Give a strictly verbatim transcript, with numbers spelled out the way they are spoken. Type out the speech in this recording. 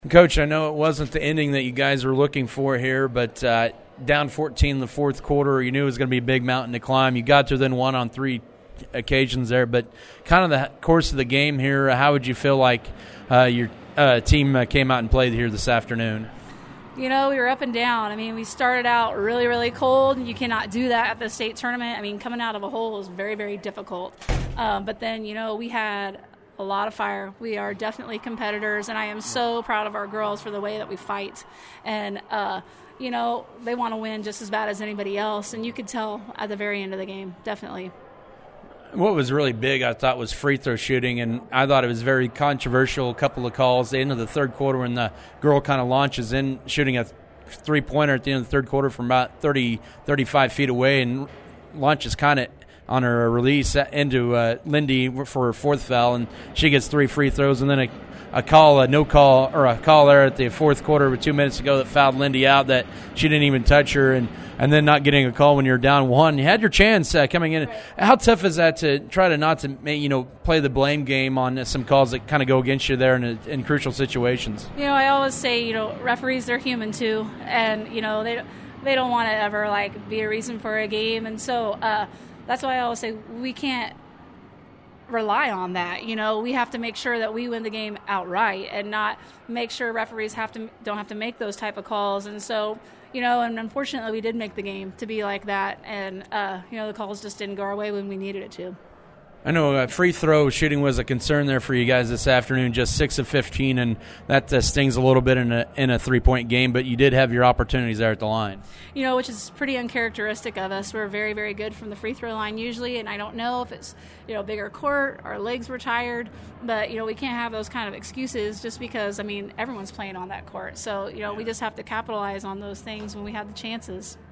Coach, I know it wasn't the ending that you guys were looking for here, but uh, down fourteen in the fourth quarter, you knew it was going to be a big mountain to climb. You got to then one on three occasions there, but kind of the course of the game here, how would you feel like uh, your uh, team uh, came out and played here this afternoon? You know, we were up and down. I mean, we started out really, really cold. You cannot do that at the state tournament. I mean, coming out of a hole is very, very difficult. Um, but then, you know, we had a lot of fire. We are definitely competitors, and I am so proud of our girls for the way that we fight. And, uh, you know, they want to win just as bad as anybody else, and you could tell at the very end of the game, definitely. What was really big, I thought, was free throw shooting, and I thought it was very controversial, a couple of calls. The end of the third quarter when the girl kind of launches in, shooting a three-pointer at the end of the third quarter from about thirty, thirty-five feet away, and launches kind of on her release into uh, Lindy for her fourth foul, and she gets three free throws, and then a, a call, a no call, or a call there at the fourth quarter with two minutes to go that fouled Lindy out that she didn't even touch her, and, and then not getting a call when you're down one. You had your chance uh, coming in. How tough is that to try to not to you know play the blame game on some calls that kind of go against you there in, a, in crucial situations? You know, I always say, you know, referees, they're human too, and, you know, they, they don't want to ever, like, be a reason for a game, and so uh, – that's why I always say we can't rely on that. You know, we have to make sure that we win the game outright and not make sure referees have to don't have to make those type of calls. And so, you know, and unfortunately we did make the game to be like that. And, uh, you know, the calls just didn't go our way when we needed it to. I know uh, free throw shooting was a concern there for you guys this afternoon, just six of fifteen, and that uh, stings a little bit in a in a three-point game, but you did have your opportunities there at the line. You know, which is pretty uncharacteristic of us. We're very, very good from the free throw line usually, and I don't know if it's, you know, bigger court, our legs were tired, but, you know, we can't have those kind of excuses just because, I mean, everyone's playing on that court. So, you know, we just have to capitalize on those things when we have the chances.